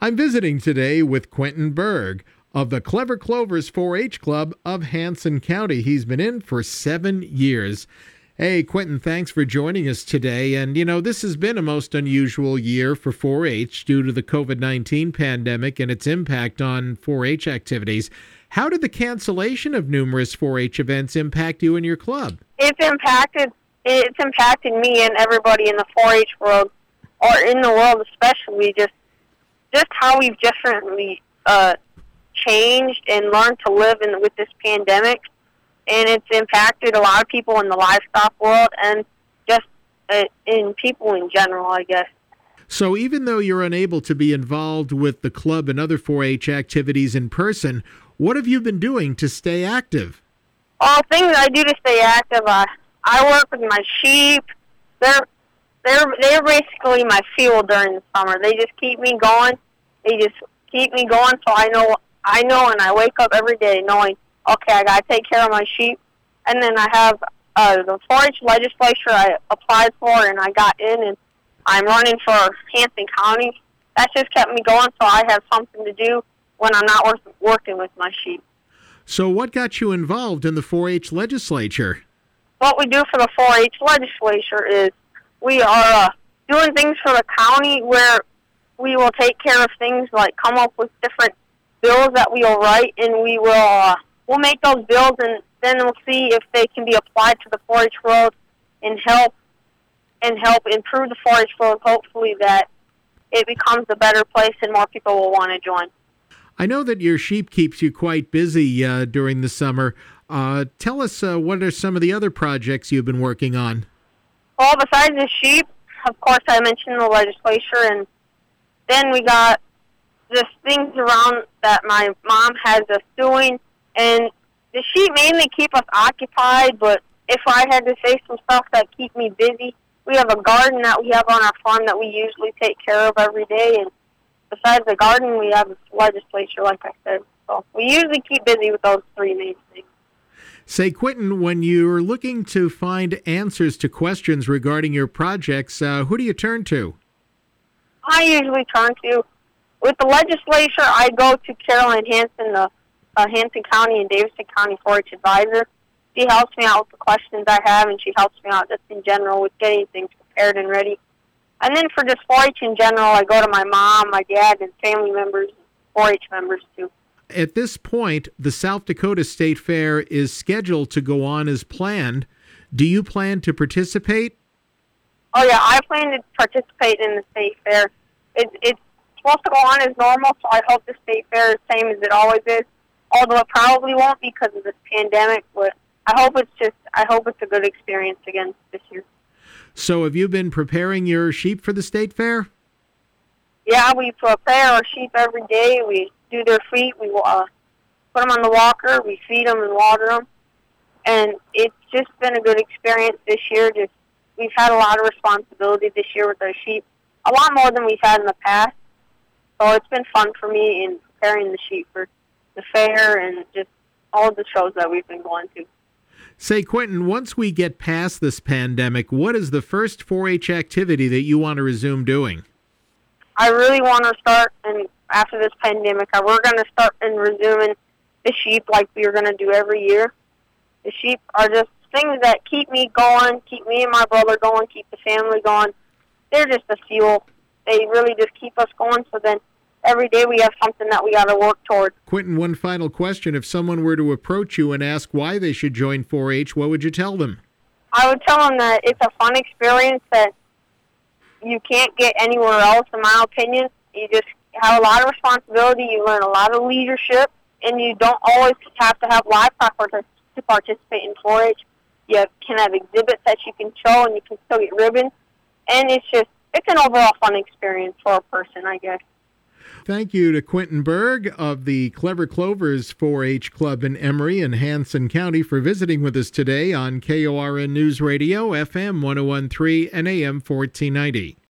I'm visiting today with Quentin Berg of the Clever Clovers 4-H Club of Hanson County. He's been in for 7 years. Hey, Quentin, thanks for joining us today. And, this has been a most unusual year for 4-H due to the COVID-19 pandemic and its impact on 4-H activities. How did the cancellation of numerous 4-H events impact you and your club? It's impacted me and everybody in the 4-H world, or in the world especially, just how we've differently changed and learned to live with this pandemic. And it's impacted a lot of people in the livestock world and just in people in general, I guess. So even though you're unable to be involved with the club and other 4-H activities in person, what have you been doing to stay active? All things I do to stay active, I work with my sheep. They're basically my fuel during the summer. They just keep me going. So I know, and I wake up every day knowing, okay, I got to take care of my sheep. And then I have the 4-H legislature I applied for, and I got in, and I'm running for Hanson County. That just kept me going, so I have something to do when I'm not working with my sheep. So what got you involved in the 4-H legislature? What we do for the 4-H legislature is we are doing things for the county where we will take care of things like come up with different bills that we will write, and we'll make those bills, and then we'll see if they can be applied to the 4-H world and help improve the 4-H world, hopefully that it becomes a better place and more people will want to join. I know that your sheep keeps you quite busy during the summer. Tell us what are some of the other projects you've been working on? Well, besides the sheep, of course, I mentioned the legislature, and then we got just things around that my mom has us doing, and the sheep mainly keep us occupied, but if I had to say some stuff that keep me busy, we have a garden that we have on our farm that we usually take care of every day, and besides the garden, we have the legislature, like I said. So we usually keep busy with those three main things. Say, Quentin, when you're looking to find answers to questions regarding your projects, who do you turn to? I usually turn to, with the legislature, I go to Carolyn Hanson, the Hanson County and Davidson County 4-H advisor. She helps me out with the questions I have, and she helps me out just in general with getting things prepared and ready. And then for just 4-H in general, I go to my mom, my dad, and family members, 4-H members too. At this point, the South Dakota State Fair is scheduled to go on as planned. Do you plan to participate? Oh, yeah, I plan to participate in the State Fair. It's supposed to go on as normal, so I hope the State Fair is the same as it always is, although it probably won't because of this pandemic, but I hope it's a good experience again this year. So have you been preparing your sheep for the State Fair? Yeah, we prepare our sheep every day. We do their feet. We put them on the walker. We feed them and water them. And it's just been a good experience this year. We've had a lot of responsibility this year with our sheep, a lot more than we've had in the past. So it's been fun for me in preparing the sheep for the fair and just all of the shows that we've been going to. Say, Quentin, once we get past this pandemic, what is the first 4-H activity that you want to resume doing? I really want to start, and after this pandemic, we're going to start and resuming the sheep like we are going to do every year. The sheep are just things that keep me going, keep me and my brother going, keep the family going. They're just the fuel. They really just keep us going, so then every day we have something that we got to work toward. Quentin, one final question. If someone were to approach you and ask why they should join 4-H, what would you tell them? I would tell them that it's a fun experience that you can't get anywhere else, in my opinion. You just have a lot of responsibility. You learn a lot of leadership, and you don't always have to have livestock to participate in 4-H. You can have exhibits that you can show, and you can still get ribbons. And it's an overall fun experience for a person, I guess. Thank you to Quentin Berg of the Clever Clovers 4-H Club in Emory and Hanson County for visiting with us today on KORN News Radio, FM 1013 and AM 1490.